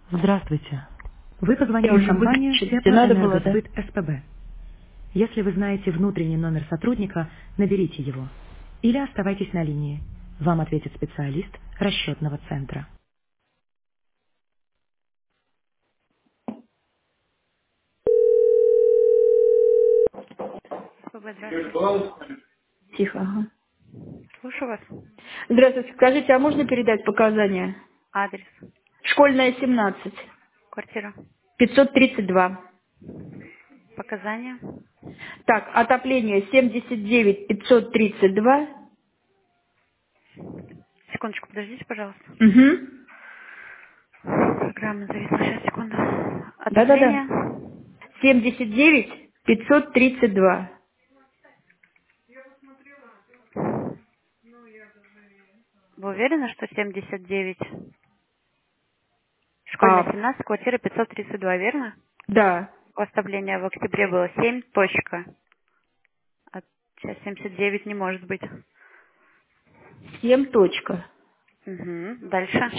Здравствуйте. Вы Я позвонили в уже компанию выключила. Тебе надо было, да? Теплоэнергосбыт СПБ. Если вы знаете внутренний номер сотрудника, наберите его. Или оставайтесь на линии. Вам ответит специалист расчетного центра. СПБ, здравствуйте. Тихо, ага. Слушаю вас. Здравствуйте. Скажите, а можно передать показания? Адрес, Школьная, 17. квартира, 532. показания. Так, отопление 79 532. Секундочку, подождите, пожалуйста. Угу. Программа зависла. Сейчас, секунду. Да-да-да. Отопление. 79 532. Вы уверены, что 79? Школьная, А, 17, квартира 532, верно? да. Поставление в октябре было 7, точка. А сейчас 79 не может быть. 7 точка. Угу. Дальше.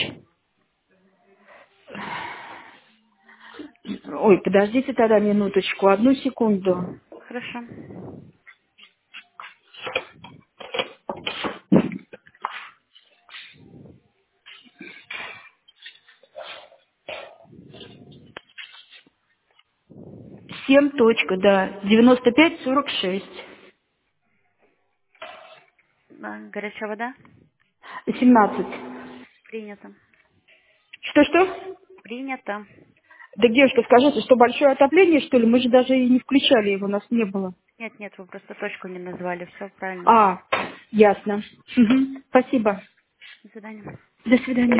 Ой, подождите тогда минуточку, одну секунду. Хорошо. 7 точка, да. 95 46. Горячая вода? 17. Принято. Что-что? Принято. Да, девушка, скажите, что большое отопление, что ли? Мы же даже и не включали его, у нас не было. Нет, нет, вы просто точку не назвали. Все правильно. А, ясно. Мгм. Спасибо. До свидания. До свидания.